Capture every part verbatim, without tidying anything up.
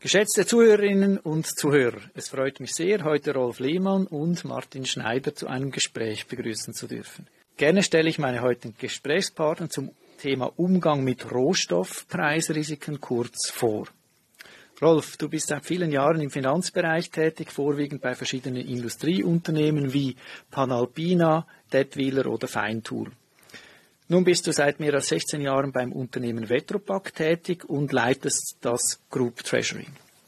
Geschätzte Zuhörerinnen und Zuhörer, es freut mich sehr, heute Rolf Lehmann und Martin Schneider zu einem Gespräch begrüßen zu dürfen. Gerne stelle ich meine heutigen Gesprächspartner zum Thema Umgang mit Rohstoffpreisrisiken kurz vor. Rolf, du bist seit vielen Jahren im Finanzbereich tätig, vorwiegend bei verschiedenen Industrieunternehmen wie Panalpina, Dätwyler oder Feintool. Nun bist du seit mehr als sechzehn Jahren beim Unternehmen Vetropack tätig und leitest das Group Treasury.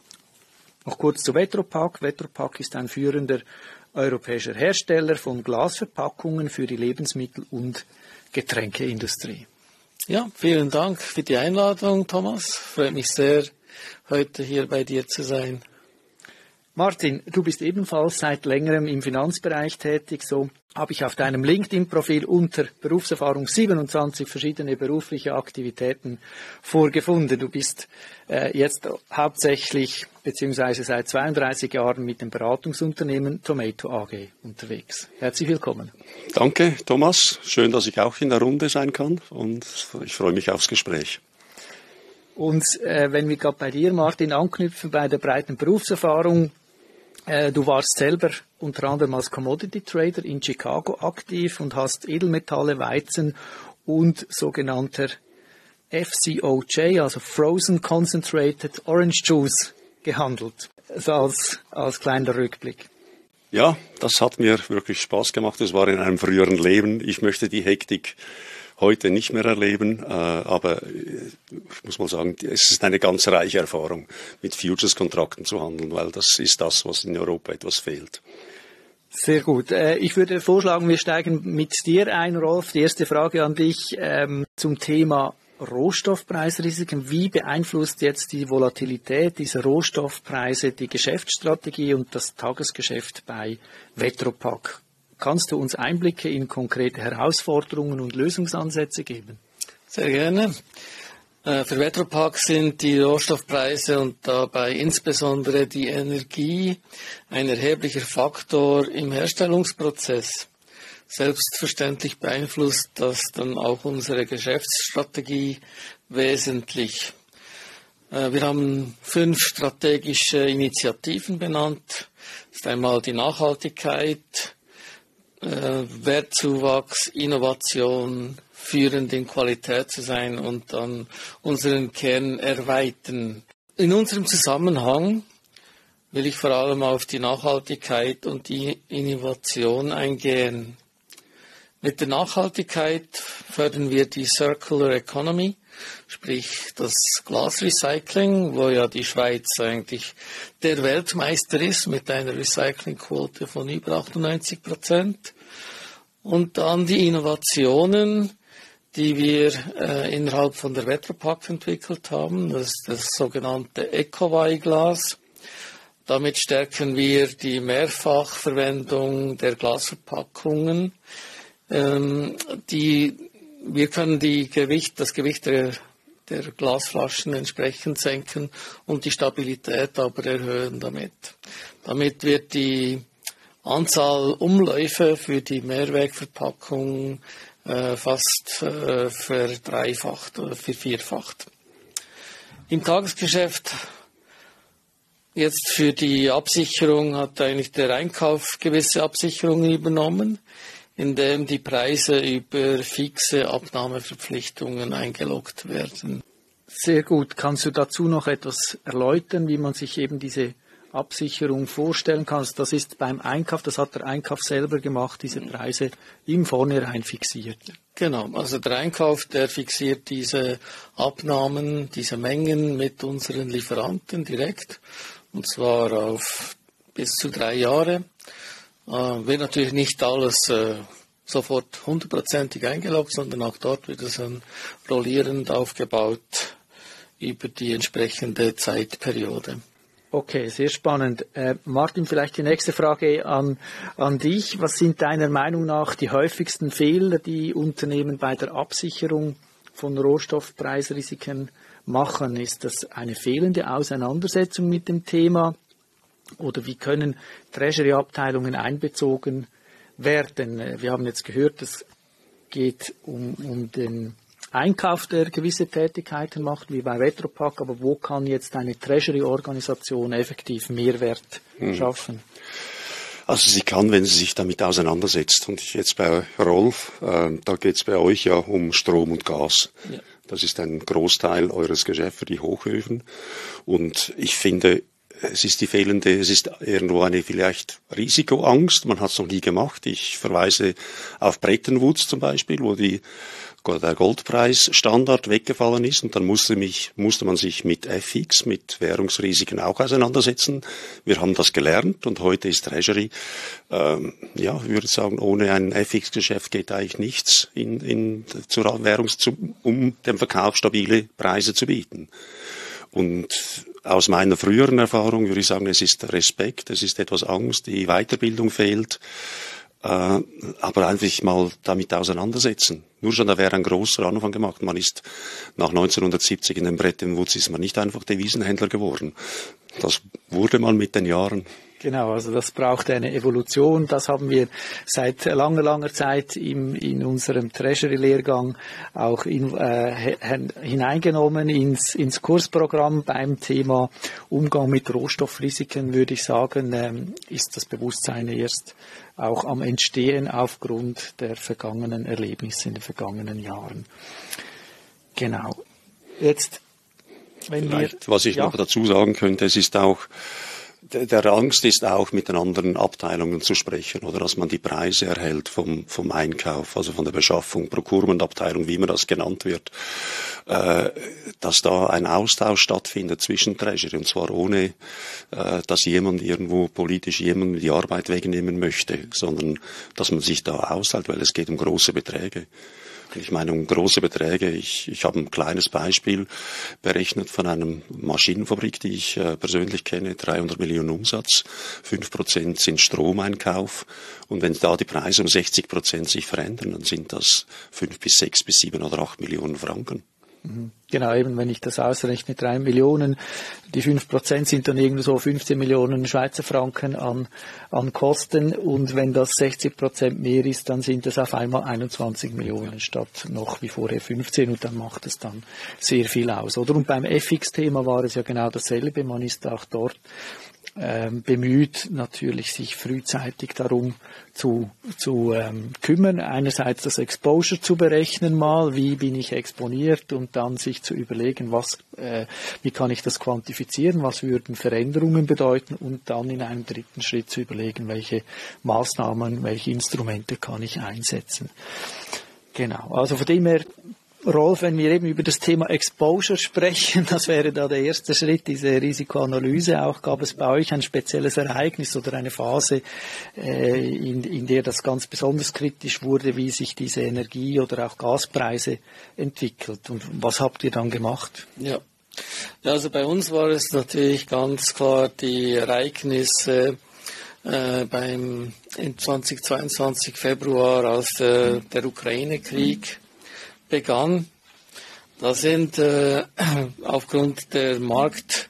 Noch kurz zu Vetropack. Vetropack ist ein führender europäischer Hersteller von Glasverpackungen für die Lebensmittel- und Getränkeindustrie. Ja, vielen Dank für die Einladung, Thomas. Freut mich sehr, heute hier bei dir zu sein. Martin, du bist ebenfalls seit längerem im Finanzbereich tätig. So habe ich auf deinem LinkedIn-Profil unter Berufserfahrung siebenundzwanzig verschiedene berufliche Aktivitäten vorgefunden. Du bist äh, jetzt hauptsächlich beziehungsweise seit zweiunddreißig Jahren mit dem Beratungsunternehmen Tomato A G unterwegs. Herzlich willkommen. Danke, Thomas. Schön, dass ich auch in der Runde sein kann und ich freue mich aufs Gespräch. Und äh, wenn wir gerade bei dir, Martin, anknüpfen bei der breiten Berufserfahrung, äh, du warst selber unter anderem als Commodity Trader in Chicago aktiv und hast Edelmetalle, Weizen und sogenannter F C O J, also Frozen Concentrated Orange Juice, gehandelt. Also als, als kleiner Rückblick. Ja, das hat mir wirklich Spaß gemacht. Das war in einem früheren Leben. Ich möchte die Hektik heute nicht mehr erleben, aber ich muss mal sagen, es ist eine ganz reiche Erfahrung, mit Futures-Kontrakten zu handeln, weil das ist das, was in Europa etwas fehlt. Sehr gut. Ich würde vorschlagen, wir steigen mit dir ein, Rolf. Die erste Frage an dich ähm, zum Thema Rohstoffpreisrisiken. Wie beeinflusst jetzt die Volatilität dieser Rohstoffpreise die Geschäftsstrategie und das Tagesgeschäft bei Vetropack? Kannst du uns Einblicke in konkrete Herausforderungen und Lösungsansätze geben? Sehr gerne. Für Vetropack sind die Rohstoffpreise und dabei insbesondere die Energie ein erheblicher Faktor im Herstellungsprozess. Selbstverständlich beeinflusst das dann auch unsere Geschäftsstrategie wesentlich. Wir haben fünf strategische Initiativen benannt. Das ist einmal die Nachhaltigkeit, Wertzuwachs, Innovation, führend in Qualität zu sein und dann unseren Kern erweitern. In unserem Zusammenhang will ich vor allem auf die Nachhaltigkeit und die Innovation eingehen. Mit der Nachhaltigkeit fördern wir die Circular Economy, sprich das Glasrecycling, wo ja die Schweiz eigentlich der Weltmeister ist mit einer Recyclingquote von über achtundneunzig Prozent. Und dann die Innovationen, die wir äh, innerhalb von der Vetropack entwickelt haben, das ist das sogenannte Ecoway-Glas. Damit stärken wir die Mehrfachverwendung der Glasverpackungen. Ähm, die, wir können die Gewicht, das Gewicht der, der Glasflaschen entsprechend senken und die Stabilität aber erhöhen damit. Damit wird die Anzahl Umläufe für die Mehrwegverpackung äh, fast äh, verdreifacht oder vervierfacht. Im Tagesgeschäft jetzt für die Absicherung hat eigentlich der Einkauf gewisse Absicherungen übernommen, indem die Preise über fixe Abnahmeverpflichtungen eingeloggt werden. Sehr gut. Kannst du dazu noch etwas erläutern, wie man sich eben diese Absicherung vorstellen kann? Das ist beim Einkauf, das hat der Einkauf selber gemacht, diese Preise im Vornherein fixiert. Genau, also der Einkauf, der fixiert diese Abnahmen, diese Mengen mit unseren Lieferanten direkt, und zwar auf bis zu drei Jahre. Äh, wird natürlich nicht alles äh, sofort hundertprozentig eingeloggt, sondern auch dort wird es dann rollierend aufgebaut über die entsprechende Zeitperiode. Okay, sehr spannend. Äh, Martin, vielleicht die nächste Frage an, an dich. Was sind deiner Meinung nach die häufigsten Fehler, die Unternehmen bei der Absicherung von Rohstoffpreisrisiken machen? Ist das eine fehlende Auseinandersetzung mit dem Thema? Oder wie können Treasury-Abteilungen einbezogen werden? Wir haben jetzt gehört, es geht um, um den Einkauf, der gewisse Tätigkeiten macht, wie bei Vetropack, aber wo kann jetzt eine Treasury-Organisation effektiv Mehrwert hm. schaffen? Also sie kann, wenn sie sich damit auseinandersetzt. Und jetzt bei Rolf, äh, da geht es bei euch ja um Strom und Gas. Ja. Das ist ein Großteil eures Geschäfts für die Hochöfen. Und ich finde, es ist die fehlende, es ist irgendwo eine vielleicht Risikoangst. Man hat es noch nie gemacht. Ich verweise auf Bretton Woods zum Beispiel, wo die, der Goldpreisstandard weggefallen ist. Und dann musste, mich, musste man sich mit F X, mit Währungsrisiken auch auseinandersetzen. Wir haben das gelernt und heute ist Treasury, ähm, ja, ich würde sagen, ohne ein F X-Geschäft geht eigentlich nichts in, in, zur Währungs, um dem Verkauf stabile Preise zu bieten. Und aus meiner früheren Erfahrung würde ich sagen, es ist Respekt, es ist etwas Angst, die Weiterbildung fehlt, äh, aber einfach mal damit auseinandersetzen. Nur schon, da wäre ein großer Anfang gemacht. Man ist nach neunzehnhundertsiebzig in den Bretton Woods ist man nicht einfach Devisenhändler geworden. Das wurde man mit den Jahren. Genau, also das braucht eine Evolution. Das haben wir seit langer, langer Zeit im, in unserem Treasury-Lehrgang auch in, äh, hineingenommen ins, ins Kursprogramm. Beim Thema Umgang mit Rohstoffrisiken, würde ich sagen, ähm, ist das Bewusstsein erst auch am Entstehen aufgrund der vergangenen Erlebnisse in den vergangenen Jahren. Genau. Jetzt, wenn Vielleicht, wir, was ich ja. noch dazu sagen könnte, es ist auch, der Angst ist auch, mit den anderen Abteilungen zu sprechen oder dass man die Preise erhält vom, vom Einkauf, also von der Beschaffung, Procurement-Abteilung, wie immer das genannt wird, äh, dass da ein Austausch stattfindet zwischen Treasury und zwar ohne, äh, dass jemand irgendwo politisch jemandem die Arbeit wegnehmen möchte, sondern dass man sich da austeilt, weil es geht um große Beträge. Ich meine, um große Beträge. Ich, ich habe ein kleines Beispiel berechnet von einer Maschinenfabrik, die ich äh, persönlich kenne, dreihundert Millionen Umsatz, fünf Prozent sind Stromeinkauf. Und wenn da die Preise um sechzig Prozent sich verändern, dann sind das fünf bis sechs bis sieben oder acht Millionen Franken. Genau, eben wenn ich das ausrechne, drei Millionen, die fünf Prozent sind dann irgendwie so fünfzehn Millionen Schweizer Franken an, an Kosten und wenn das sechzig Prozent mehr ist, dann sind es auf einmal einundzwanzig Millionen statt noch wie vorher fünfzehn und dann macht es dann sehr viel aus. Oder und beim F X-Thema war es ja genau dasselbe, man ist auch dort Ähm, bemüht, natürlich sich frühzeitig darum zu, zu ähm, kümmern. Einerseits das Exposure zu berechnen mal, wie bin ich exponiert und dann sich zu überlegen, was, äh, wie kann ich das quantifizieren, was würden Veränderungen bedeuten und dann in einem dritten Schritt zu überlegen, welche Maßnahmen, welche Instrumente kann ich einsetzen. Genau, also von dem her, Rolf, wenn wir eben über das Thema Exposure sprechen, das wäre da der erste Schritt, diese Risikoanalyse auch. Gab es bei euch ein spezielles Ereignis oder eine Phase, äh, in, in der das ganz besonders kritisch wurde, wie sich diese Energie- oder auch Gaspreise entwickelt? Und was habt ihr dann gemacht? Ja. Ja, also bei uns war es natürlich ganz klar die Ereignisse äh, beim in zweitausendzweiundzwanzig Februar, als der, der Ukraine-Krieg begann. Da sind äh, aufgrund der Marktangst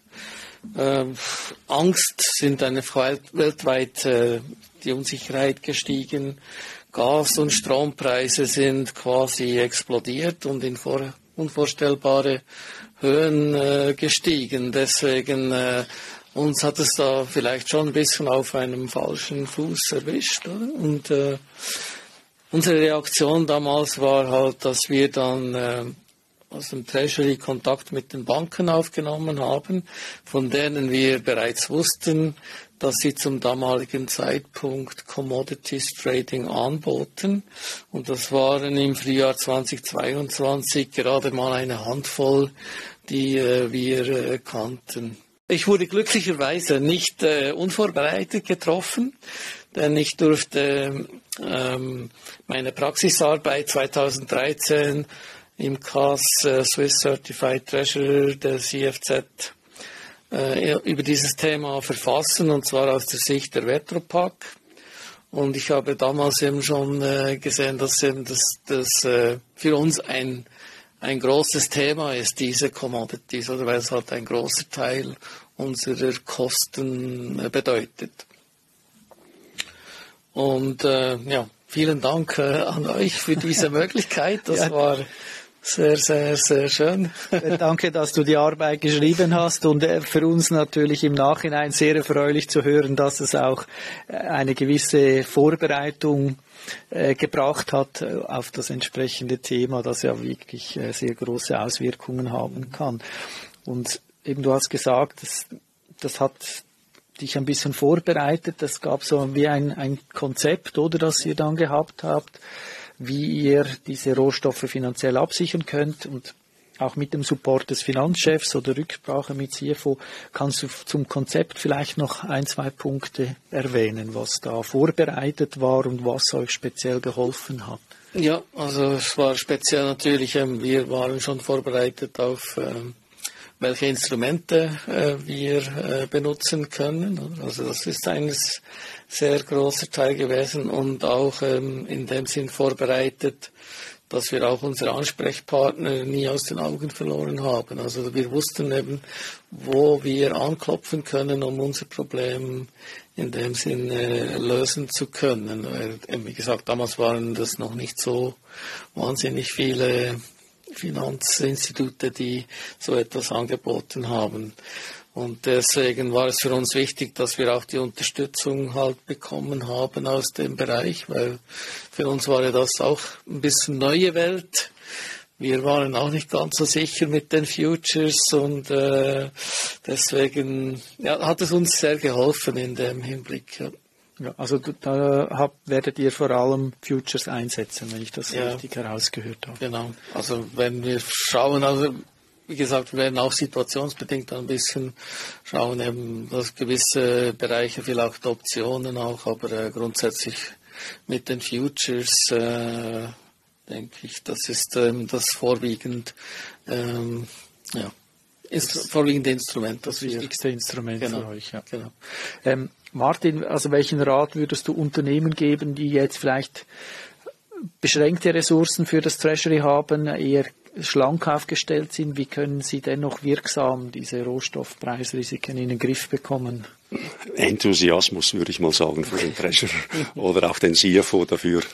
äh, sind eine weltweit äh, die Unsicherheit gestiegen. Gas- und Strompreise sind quasi explodiert und in vor, unvorstellbare Höhen äh, gestiegen. Deswegen äh, uns hat es da vielleicht schon ein bisschen auf einem falschen Fuß erwischt, oder? Und äh, unsere Reaktion damals war halt, dass wir dann äh, aus dem Treasury Kontakt mit den Banken aufgenommen haben, von denen wir bereits wussten, dass sie zum damaligen Zeitpunkt Commodities Trading anboten. Und das waren im Frühjahr zweitausendzweiundzwanzig gerade mal eine Handvoll, die äh, wir äh, kannten. Ich wurde glücklicherweise nicht äh, unvorbereitet getroffen, denn ich durfte ähm, meine Praxisarbeit zweitausenddreizehn im C A S äh, Swiss Certified Treasurer der C F Z äh, über dieses Thema verfassen, und zwar aus der Sicht der Vetropack. Und ich habe damals eben schon äh, gesehen, dass eben das, das äh, für uns ein, ein großes Thema ist, diese Commodities, oder weil es halt ein großer Teil unserer Kosten äh, bedeutet. Und äh, ja, vielen Dank äh, an euch für diese Möglichkeit. Das ja. war Sehr, sehr, sehr schön. Danke, dass du die Arbeit geschrieben hast und für uns natürlich im Nachhinein sehr erfreulich zu hören, dass es auch eine gewisse Vorbereitung äh, gebracht hat auf das entsprechende Thema, das ja wirklich äh, sehr große Auswirkungen haben kann. Und eben du hast gesagt, das, das hat dich ein bisschen vorbereitet, das gab so wie ein, ein Konzept, oder, das ihr dann gehabt habt, wie ihr diese Rohstoffe finanziell absichern könnt und auch mit dem Support des Finanzchefs oder Rücksprache mit C F O. Kannst du zum Konzept vielleicht noch ein, zwei Punkte erwähnen, was da vorbereitet war und was euch speziell geholfen hat? Ja, also es war speziell natürlich, wir waren schon vorbereitet auf welche Instrumente äh, wir äh, benutzen können. Also das ist ein sehr großer Teil gewesen und auch ähm, in dem Sinn vorbereitet, dass wir auch unsere Ansprechpartner nie aus den Augen verloren haben. Also wir wussten eben, wo wir anklopfen können, um unser Problem in dem Sinn äh, lösen zu können. Weil, wie gesagt, damals waren das noch nicht so wahnsinnig viele Finanzinstitute, die so etwas angeboten haben. Und deswegen war es für uns wichtig, dass wir auch die Unterstützung halt bekommen haben aus dem Bereich, weil für uns war ja das auch ein bisschen neue Welt. Wir waren auch nicht ganz so sicher mit den Futures und äh, deswegen ja, hat es uns sehr geholfen in dem Hinblick. Ja. Ja, also da habt, werdet ihr vor allem Futures einsetzen, wenn ich das ja, richtig herausgehört habe. Genau, also wenn wir schauen, also wie gesagt, wir werden auch situationsbedingt ein bisschen schauen, eben, dass gewisse Bereiche, vielleicht Optionen auch, aber äh, grundsätzlich mit den Futures äh, denke ich, das ist ähm, das vorwiegend ähm, ja, Instru- vorwiegende Instrument. Das wichtigste Instrument genau, für euch. Ja. Genau. Ähm, Martin, also welchen Rat würdest du Unternehmen geben, die jetzt vielleicht beschränkte Ressourcen für das Treasury haben, eher schlank aufgestellt sind? Wie können sie dennoch wirksam diese Rohstoffpreisrisiken in den Griff bekommen? Enthusiasmus, würde ich mal sagen, für den Treasurer oder auch den C F O dafür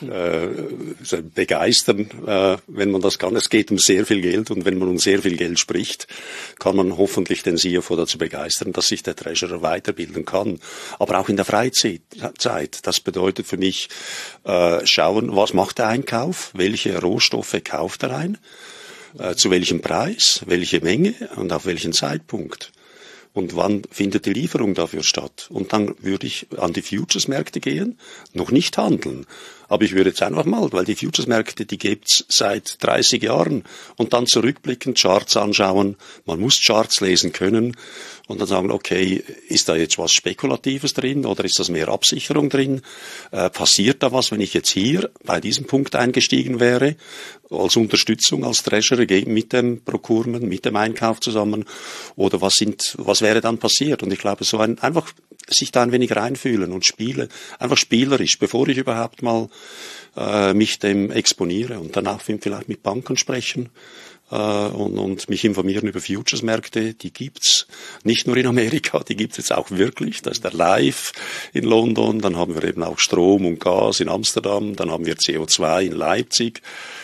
äh, begeistern, äh, wenn man das kann. Es geht um sehr viel Geld und wenn man um sehr viel Geld spricht, kann man hoffentlich den C F O dazu begeistern, dass sich der Treasurer weiterbilden kann. Aber auch in der Freizeit. Das bedeutet für mich, äh, schauen, was macht der Einkauf, welche Rohstoffe kauft er ein, äh, zu welchem Preis, welche Menge und auf welchen Zeitpunkt. Und wann findet die Lieferung dafür statt? Und dann würde ich an die Futures-Märkte gehen, noch nicht handeln. Aber ich würde jetzt einfach mal, weil die Futures-Märkte, die gibt's seit dreißig Jahren, und dann zurückblickend Charts anschauen. Man muss Charts lesen können und dann sagen, okay, ist da jetzt was Spekulatives drin oder ist das mehr Absicherung drin? Äh, passiert da was, wenn ich jetzt hier bei diesem Punkt eingestiegen wäre, als Unterstützung, als Treasurer mit dem Procurement, mit dem Einkauf zusammen? Oder was sind, was wäre dann passiert? Und ich glaube, so ein, einfach sich da ein wenig reinfühlen und spielen, einfach spielerisch, bevor ich überhaupt mal äh, mich dem exponiere und danach vielleicht mit Banken sprechen äh, und, und mich informieren über Futures-Märkte. Die gibt's nicht nur in Amerika, die gibt's jetzt auch wirklich. Da ist der Live in London, dann haben wir eben auch Strom und Gas in Amsterdam, dann haben wir C O zwei in Leipzig.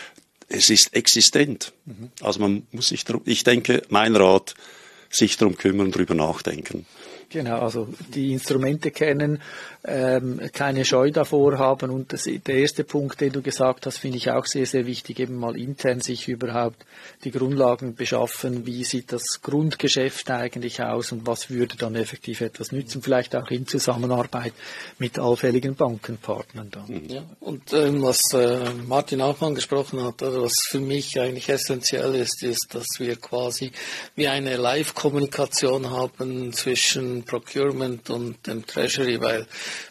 Es ist existent. Mhm. Also man muss sich darum, ich denke, mein Rat, sich darum kümmern, drüber nachdenken. Genau, also die Instrumente kennen, ähm, keine Scheu davor haben und das, der erste Punkt, den du gesagt hast, finde ich auch sehr, sehr wichtig, eben mal intern sich überhaupt die Grundlagen beschaffen, wie sieht das Grundgeschäft eigentlich aus und was würde dann effektiv etwas nützen, vielleicht auch in Zusammenarbeit mit allfälligen Bankenpartnern dann. Ja, und ähm, was äh, Martin auch angesprochen hat, also was für mich eigentlich essentiell ist, ist, dass wir quasi wie eine Live-Kommunikation haben zwischen Procurement und dem Treasury, weil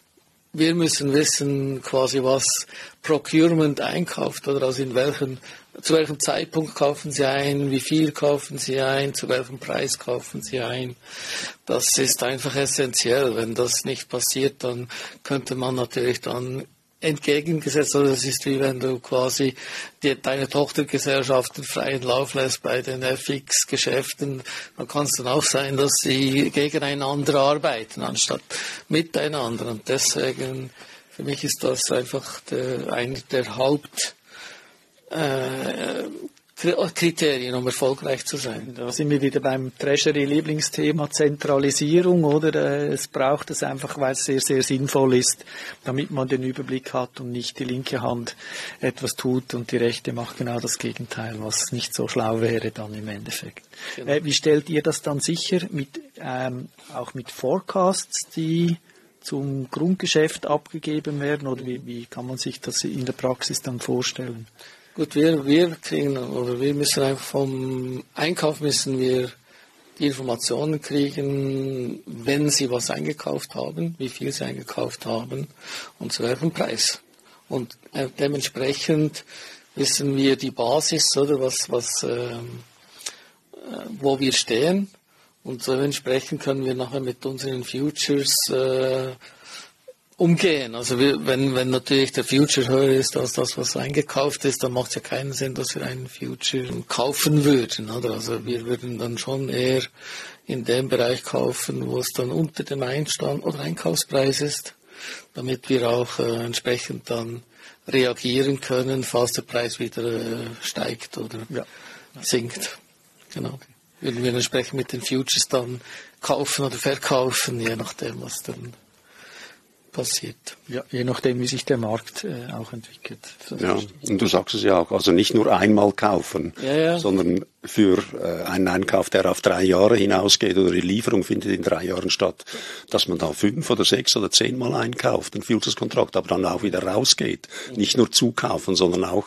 wir müssen wissen, quasi was Procurement einkauft, oder also in welchen, zu welchem Zeitpunkt kaufen sie ein, wie viel kaufen sie ein, zu welchem Preis kaufen sie ein. Das ist einfach essentiell. Wenn das nicht passiert, dann könnte man natürlich dann entgegengesetzt, also das ist wie wenn du quasi die, deine Tochtergesellschaften freien Lauf lässt bei den F X-Geschäften, dann kann es dann auch sein, dass sie gegeneinander arbeiten, anstatt miteinander. Und deswegen, für mich ist das einfach der, eine der Haupt, äh, Kriterien, um erfolgreich zu sein. Da sind wir wieder beim Treasury-Lieblingsthema Zentralisierung, oder? Es braucht es einfach, weil es sehr, sehr sinnvoll ist, damit man den Überblick hat und nicht die linke Hand etwas tut und die rechte macht genau das Gegenteil, was nicht so schlau wäre dann im Endeffekt. Genau. Äh, wie stellt ihr das dann sicher, mit, ähm, auch mit Forecasts, die zum Grundgeschäft abgegeben werden, oder wie, wie kann man sich das in der Praxis dann vorstellen? Gut, wir, wir kriegen, oder wir müssen einfach vom Einkauf müssen wir die Informationen kriegen, wenn sie was eingekauft haben, wie viel sie eingekauft haben und zu welchem Preis. Und äh, dementsprechend wissen wir die Basis, oder was, was, äh, wo wir stehen. Und dementsprechend können wir nachher mit unseren Futures äh, umgehen. Also wir, wenn, wenn natürlich der Future höher ist als das, was eingekauft ist, dann macht es ja keinen Sinn, dass wir einen Future kaufen würden. Oder? Also wir würden dann schon eher in dem Bereich kaufen, wo es dann unter dem Einstand oder Einkaufspreis ist, damit wir auch äh, entsprechend dann reagieren können, falls der Preis wieder äh, steigt oder ja. sinkt. Genau. Würden wir entsprechend mit den Futures dann kaufen oder verkaufen, je nachdem, was dann passiert. Ja, je nachdem, wie sich der Markt äh, auch entwickelt. Ja, und du sagst es ja auch, also nicht nur einmal kaufen, ja, ja. sondern für äh, einen Einkauf, der auf drei Jahre hinausgeht oder die Lieferung findet in drei Jahren statt, dass man da fünf oder sechs oder zehnmal einkauft, ein Futures-Kontrakt, aber dann auch wieder rausgeht. Mhm. Nicht nur zukaufen, sondern auch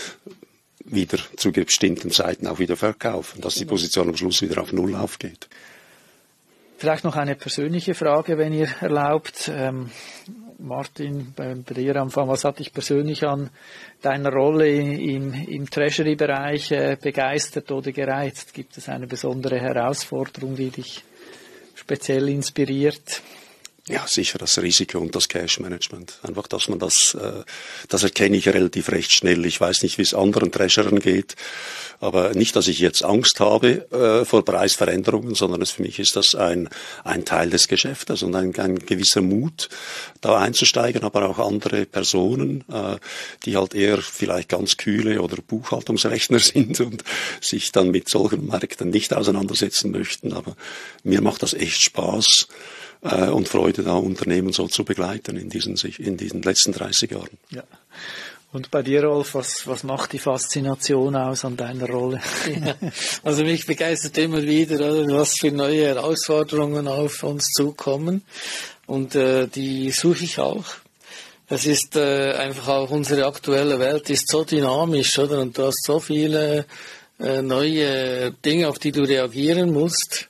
wieder zu bestimmten Zeiten auch wieder verkaufen, dass die Position am Schluss wieder auf Null aufgeht. Vielleicht noch eine persönliche Frage, wenn ihr erlaubt. Ähm, Martin, bei, bei dir am Anfang, was hat dich persönlich an deiner Rolle im, im Treasury-Bereich äh, begeistert oder gereizt? Gibt es eine besondere Herausforderung, die dich speziell inspiriert? Ja, sicher das Risiko und das Cash-Management. Einfach, dass man das, äh, das erkenne ich relativ recht schnell. Ich weiß nicht, wie es anderen Treasurern geht, aber nicht, dass ich jetzt Angst habe äh, vor Preisveränderungen, sondern es, für mich ist das ein, ein Teil des Geschäftes und ein, ein gewisser Mut, da einzusteigen, aber auch andere Personen, äh, die halt eher vielleicht ganz kühle oder Buchhaltungsrechner sind und sich dann mit solchen Märkten nicht auseinandersetzen möchten. Aber mir macht das echt Spaß und Freude, da Unternehmen so zu begleiten in diesen, in diesen letzten dreißig Jahren. Ja. Und bei dir, Rolf, was, was macht die Faszination aus an deiner Rolle? Ja, also mich begeistert immer wieder, was für neue Herausforderungen auf uns zukommen. Und äh, die suche ich auch. Es ist äh, einfach auch, unsere aktuelle Welt ist so dynamisch, oder? Und du hast so viele äh, neue Dinge, auf die du reagieren musst.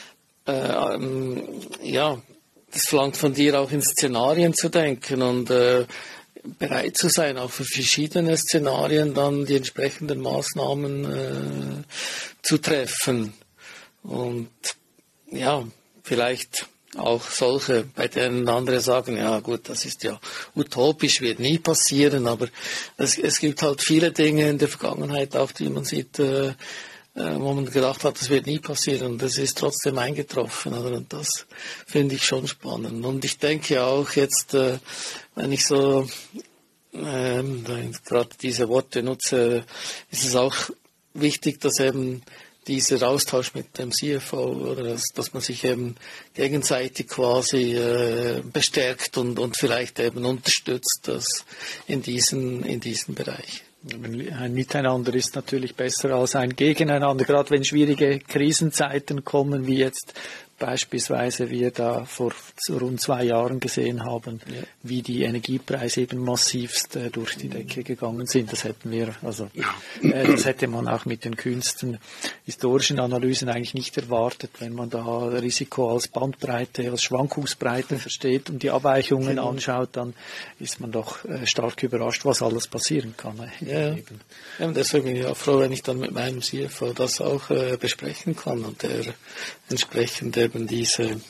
Äh, ähm, ja, das verlangt von dir auch in Szenarien zu denken und äh, bereit zu sein, auch für verschiedene Szenarien dann die entsprechenden Maßnahmen äh, zu treffen. Und ja, vielleicht auch solche, bei denen andere sagen, ja gut, das ist ja utopisch, wird nie passieren, aber es, es gibt halt viele Dinge in der Vergangenheit auch, die man sieht, äh, wo man gedacht hat, das wird nie passieren und das ist trotzdem eingetroffen. Oder? Und das finde ich schon spannend. Und ich denke auch jetzt, äh, wenn ich so ähm, gerade diese Worte nutze, ist es auch wichtig, dass eben dieser Austausch mit dem C F O, oder dass, dass man sich eben gegenseitig quasi äh, bestärkt und, und vielleicht eben unterstützt das in diesen, in diesen Bereich. Ein Miteinander ist natürlich besser als ein Gegeneinander, gerade wenn schwierige Krisenzeiten kommen, wie jetzt beispielsweise wir da vor rund zwei Jahren gesehen haben, ja. wie die Energiepreise eben massivst äh, durch die Decke gegangen sind. Das hätten wir, also äh, das hätte man auch mit den kühnsten historischen Analysen eigentlich nicht erwartet, wenn man da Risiko als Bandbreite, als Schwankungsbreite versteht und die Abweichungen genau. anschaut, dann ist man doch äh, stark überrascht, was alles passieren kann. Äh, ja. ja, und deswegen bin ich auch froh, wenn ich dann mit meinem C F O das auch äh, besprechen kann und der entsprechend eben diese,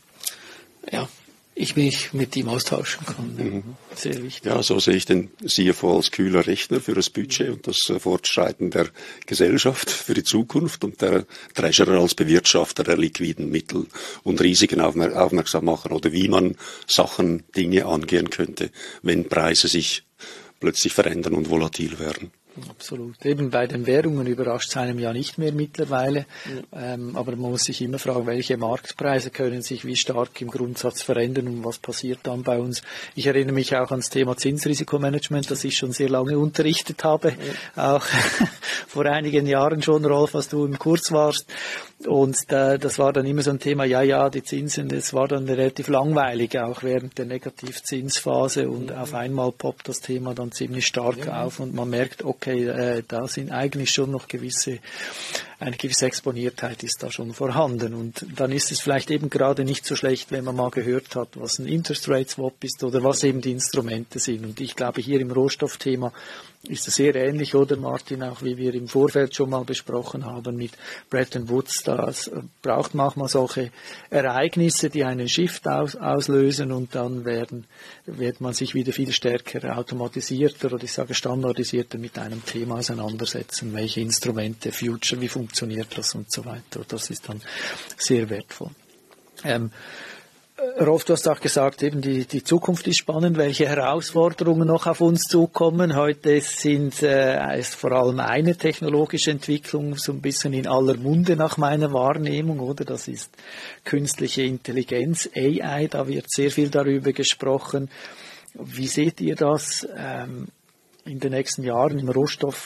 ja, ich mich mit ihm austauschen kann. Mhm. Sehr wichtig. Ja, so sehe ich den C F O als kühler Rechner für das Budget und das Fortschreiten der Gesellschaft für die Zukunft und der Treasurer als Bewirtschafter der liquiden Mittel und Risiken aufmerksam machen oder wie man Sachen, Dinge angehen könnte, wenn Preise sich plötzlich verändern und volatil werden. Absolut. Eben bei den Währungen überrascht es einem ja nicht mehr mittlerweile. Ja. Ähm, aber man muss sich immer fragen, welche Marktpreise können sich wie stark im Grundsatz verändern und was passiert dann bei uns. Ich erinnere mich auch ans Thema Zinsrisikomanagement, das ich schon sehr lange unterrichtet habe. Ja. Auch vor einigen Jahren schon, Rolf, als du im Kurs warst. Und äh, das war dann immer so ein Thema, ja, ja, die Zinsen, das war dann relativ langweilig, auch während der Negativzinsphase. Und auf einmal poppt das Thema dann ziemlich stark ja. auf und man merkt, okay, äh, da sind eigentlich schon noch gewisse, eine gewisse Exponiertheit ist da schon vorhanden. Und dann ist es vielleicht eben gerade nicht so schlecht, wenn man mal gehört hat, was ein Interest Rate Swap ist oder was eben die Instrumente sind. Und ich glaube, hier im Rohstoffthema ist es sehr ähnlich, oder Martin, auch wie wir im Vorfeld schon mal besprochen haben mit Bretton Woods. Das braucht manchmal solche Ereignisse, die einen Shift aus, auslösen und dann werden, wird man sich wieder viel stärker automatisierter oder ich sage standardisierter mit einem Thema auseinandersetzen. Welche Instrumente, Future, wie funktioniert das und so weiter. Das ist dann sehr wertvoll. Ähm, Rolf, du hast auch gesagt, eben die, die Zukunft ist spannend, welche Herausforderungen noch auf uns zukommen. Heute sind, äh, ist vor allem eine technologische Entwicklung so ein bisschen in aller Munde nach meiner Wahrnehmung, oder? Das ist künstliche Intelligenz, A I, da wird sehr viel darüber gesprochen. Wie seht ihr das ähm, in den nächsten Jahren im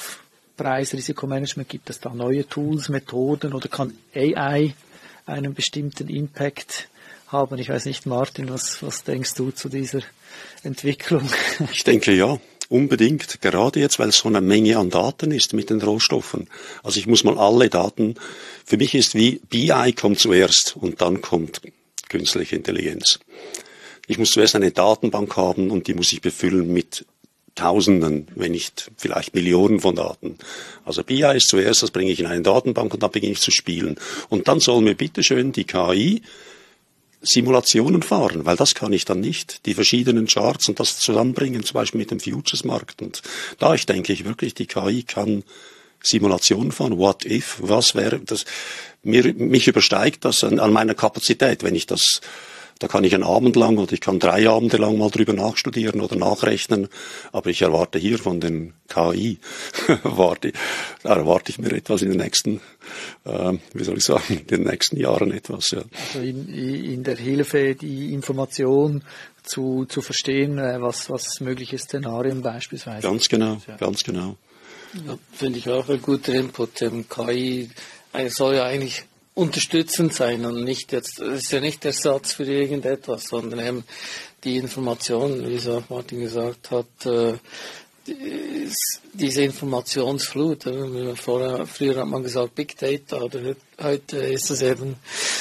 Rohstoffpreis-Risikomanagement? Gibt es da neue Tools, Methoden oder kann A I einen bestimmten Impact haben? Ich weiß nicht, Martin, was, was denkst du zu dieser Entwicklung? Ich denke ja, unbedingt. Gerade jetzt, weil es so eine Menge an Daten ist mit den Rohstoffen. Also ich muss mal alle Daten, für mich ist wie B I kommt zuerst und dann kommt künstliche Intelligenz. Ich muss zuerst eine Datenbank haben und die muss ich befüllen mit Tausenden, wenn nicht vielleicht Millionen von Daten. Also B I ist zuerst, das bringe ich in eine Datenbank und dann beginne ich zu spielen. Und dann soll mir bitteschön die K I Simulationen fahren, weil das kann ich dann nicht, die verschiedenen Charts und das zusammenbringen, zum Beispiel mit dem Futures-Markt. Und da ich denke ich wirklich, die K I kann Simulationen fahren, what if, was wäre das, mir, mich übersteigt das an, an meiner Kapazität, wenn ich das, da kann ich einen Abend lang oder ich kann drei Abende lang mal drüber nachstudieren oder nachrechnen, aber ich erwarte hier von den K I, erwarte, da erwarte ich mir etwas in den nächsten, äh, wie soll ich sagen, in den nächsten Jahren etwas. Ja. Also in, in der Hilfe, die Information zu, zu verstehen, was, was mögliche Szenarien beispielsweise. Ganz genau, ja. ganz genau. Ja, finde ich auch ein guter Input. Ähm, K I soll ja eigentlich unterstützend sein und nicht jetzt, es ist ja nicht Ersatz für irgendetwas, sondern eben die Informationen, wie es auch Martin gesagt hat, äh, die, diese Informationsflut. Äh, vorher, früher hat man gesagt Big Data, oder heute ist es eben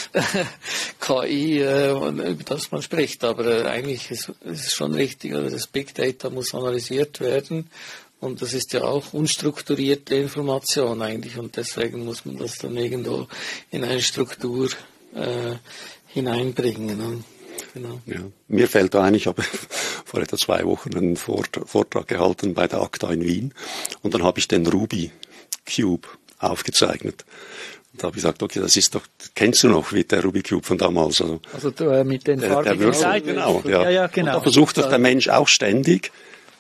K I, äh, über das man spricht, aber äh, eigentlich ist es schon richtig, also das Big Data muss analysiert werden. Und das ist ja auch unstrukturierte Information eigentlich und deswegen muss man das dann irgendwo in eine Struktur äh, hineinbringen. Genau. Ja. Mir fällt ein, ich habe vor etwa zwei Wochen einen Vortrag gehalten bei der A C T A in Wien und dann habe ich den Ruby Cube aufgezeichnet. Und da habe ich gesagt, okay, das ist doch, kennst du noch, wie der Ruby Cube von damals? Also, also äh, mit den farbigen Seiten. Genau, ja. Ja, ja, genau. Und da versucht doch der Mensch auch ständig,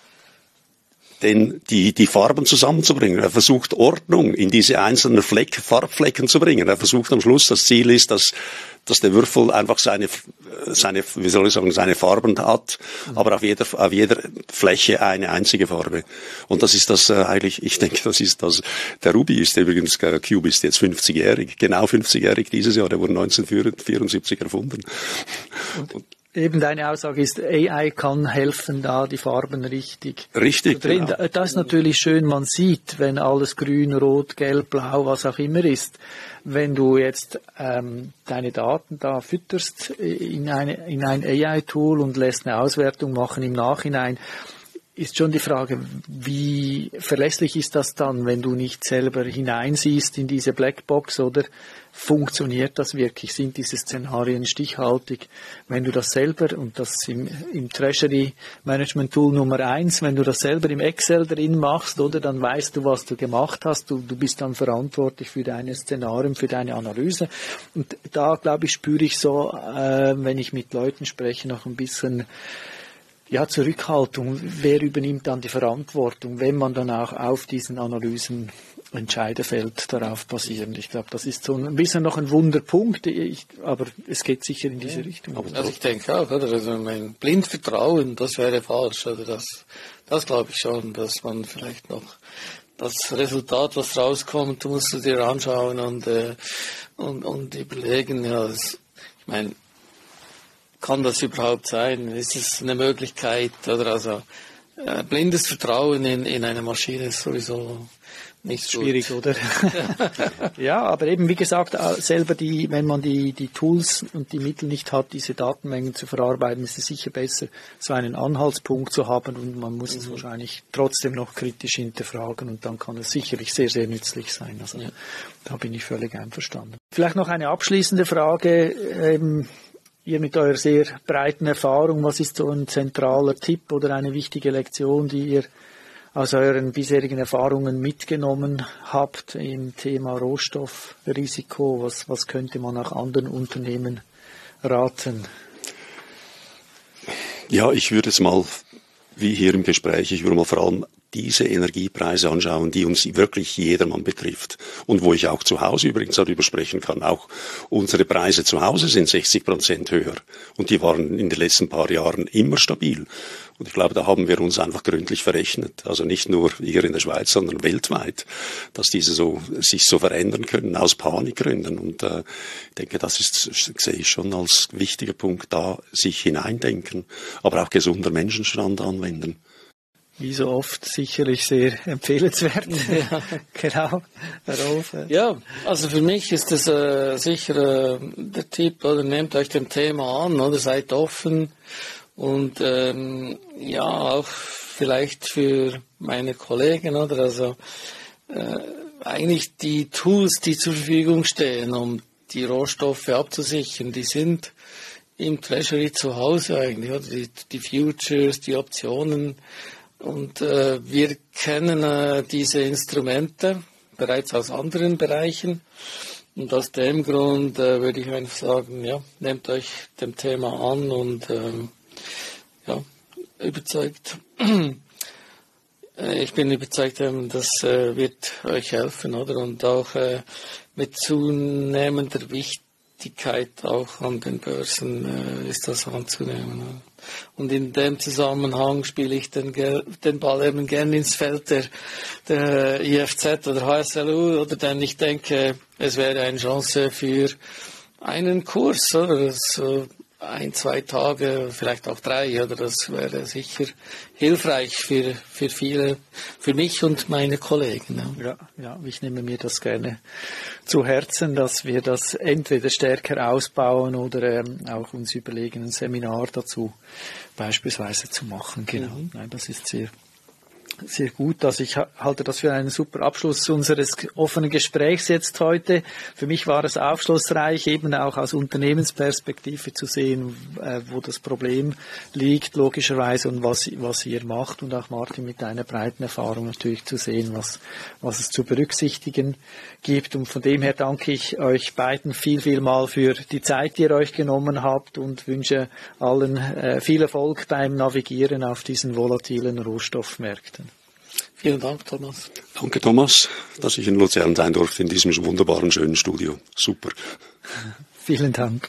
den, die, die Farben zusammenzubringen. Er versucht Ordnung in diese einzelnen Fleck, Farbflecken zu bringen. Er versucht am Schluss, das Ziel ist, dass, dass der Würfel einfach seine, seine, wie soll ich sagen, seine Farben hat, aber auf jeder, auf jeder Fläche eine einzige Farbe. Und das ist das äh, eigentlich, ich denke, das ist das, der Ruby ist übrigens, der Cube ist jetzt fünfzigjährig, genau fünfzigjährig dieses Jahr, der wurde neunzehnhundertvierundsiebzig erfunden. Und, Eben deine Aussage ist, A I kann helfen, da die Farben richtig, richtig zu drehen. genau. Das ist natürlich schön, man sieht, wenn alles grün, rot, gelb, blau, was auch immer ist. Wenn du jetzt ähm, deine Daten da fütterst in, eine, in ein A I-Tool und lässt eine Auswertung machen im Nachhinein, ist schon die Frage, wie verlässlich ist das dann, wenn du nicht selber hineinsiehst in diese Blackbox, oder funktioniert das wirklich? Sind diese Szenarien stichhaltig? Wenn du das selber, und das im, im Treasury Management Tool Nummer eins, wenn du das selber im Excel drin machst, oder, dann weißt du, was du gemacht hast. Du, du bist dann verantwortlich für deine Szenarien, für deine Analyse. Und da, glaube ich, spüre ich so, äh, wenn ich mit Leuten spreche, noch ein bisschen Ja, Zurückhaltung. Wer übernimmt dann die Verantwortung, wenn man dann auch auf diesen Analysen Entscheide fällt, darauf basierend? Ich glaube, das ist so ein bisschen noch ein Wunderpunkt, ich, aber es geht sicher in diese ja. Richtung. Also ich denke auch, oder? Also mein blind Vertrauen, das wäre falsch. Oder? Das, das glaube ich schon, dass man vielleicht noch das Resultat, was rauskommt, musst du dir anschauen und, äh, und, und überlegen, ja, das, ich meine, kann das überhaupt sein? Ist es eine Möglichkeit? Oder also äh, blindes Vertrauen in, in eine Maschine ist sowieso nicht schwierig, gut. Oder? Ja, aber eben wie gesagt, selber die, wenn man die, die Tools und die Mittel nicht hat, diese Datenmengen zu verarbeiten, ist es sicher besser, so einen Anhaltspunkt zu haben und man muss mhm. es wahrscheinlich trotzdem noch kritisch hinterfragen und dann kann es sicherlich sehr, sehr nützlich sein. Also ja. Da bin ich völlig einverstanden. Vielleicht noch eine abschließende Frage. Ähm, Ihr mit eurer sehr breiten Erfahrung, was ist so ein zentraler Tipp oder eine wichtige Lektion, die ihr aus euren bisherigen Erfahrungen mitgenommen habt im Thema Rohstoffrisiko? Was, was könnte man auch anderen Unternehmen raten? Ja, ich würde es mal, wie hier im Gespräch, ich würde mal vor allem diese Energiepreise anschauen, die uns wirklich jedermann betrifft und wo ich auch zu Hause übrigens darüber sprechen kann. Auch unsere Preise zu Hause sind sechzig Prozent höher und die waren in den letzten paar Jahren immer stabil. Und ich glaube, da haben wir uns einfach gründlich verrechnet. Also nicht nur hier in der Schweiz, sondern weltweit, dass diese so, sich so verändern können aus Panikgründen. Und äh, ich denke, das ist, sehe ich schon als wichtiger Punkt, da sich hineindenken, aber auch gesunder Menschenverstand anwenden. Wie so oft sicherlich sehr empfehlenswert. Ja. Genau, Herr Rolf. Ja, also für mich ist das äh, sicher äh, der Tipp, oder nehmt euch dem Thema an, oder seid offen und ähm, ja, auch vielleicht für meine Kollegen, oder also äh, eigentlich die Tools, die zur Verfügung stehen, um die Rohstoffe abzusichern, die sind im Treasury zu Hause eigentlich, oder die, die Futures, die Optionen. Und äh, wir kennen äh, diese Instrumente bereits aus anderen Bereichen. Und aus dem Grund äh, würde ich einfach sagen, ja, nehmt euch dem Thema an und ähm, ja, überzeugt. Ich bin überzeugt, das äh, wird euch helfen, oder? Und auch äh, mit zunehmender Wichtigkeit auch an den Börsen äh, ist das anzunehmen. Und in dem Zusammenhang spiele ich den, den Ball eben gerne ins Feld der, der I F Z oder H S L U, oder denn ich denke, es wäre eine Chance für einen Kurs, oder so ein, zwei Tage, vielleicht auch drei, oder das wäre sicher hilfreich für, für viele, für mich und meine Kollegen. Ja, ja, ich nehme mir das gerne zu Herzen, dass wir das entweder stärker ausbauen oder ähm, auch uns überlegen, ein Seminar dazu beispielsweise zu machen. Genau, mhm. Nein, das ist sehr Sehr gut. Also ich halte das für einen super Abschluss unseres offenen Gesprächs jetzt heute. Für mich war es aufschlussreich, eben auch aus Unternehmensperspektive zu sehen, wo das Problem liegt, logischerweise, und was, was ihr macht. Und auch Martin mit einer breiten Erfahrung natürlich zu sehen, was, was es zu berücksichtigen gibt. Und von dem her danke ich euch beiden viel, viel mal für die Zeit, die ihr euch genommen habt, und wünsche allen äh, viel Erfolg beim Navigieren auf diesen volatilen Rohstoffmärkten. Vielen Dank, Thomas. Danke, Thomas, dass ich in Luzern sein durfte, in diesem wunderbaren, schönen Studio. Super. Vielen Dank.